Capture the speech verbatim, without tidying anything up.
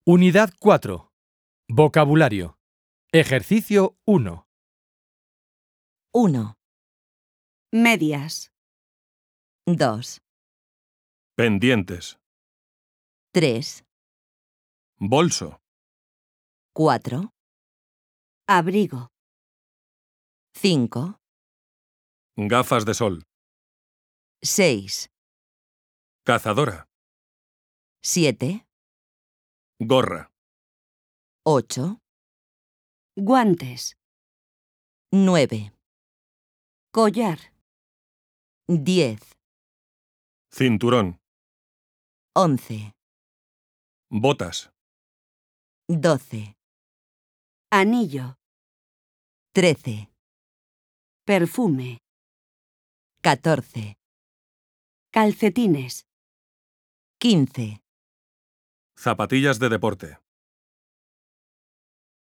Unidad cuatro. Vocabulario. Ejercicio uno. uno, medias, dos, Pendientes. tres, Bolso. cuatro, abrigo, cinco, Gafas de sol. seis, Cazadora. siete, Gorra. ocho, guantes, nueve, collar, diez, Cinturón. once, Botas. doce, anillo, trece, perfume, catorce, calcetines, quince, Zapatillas de deporte.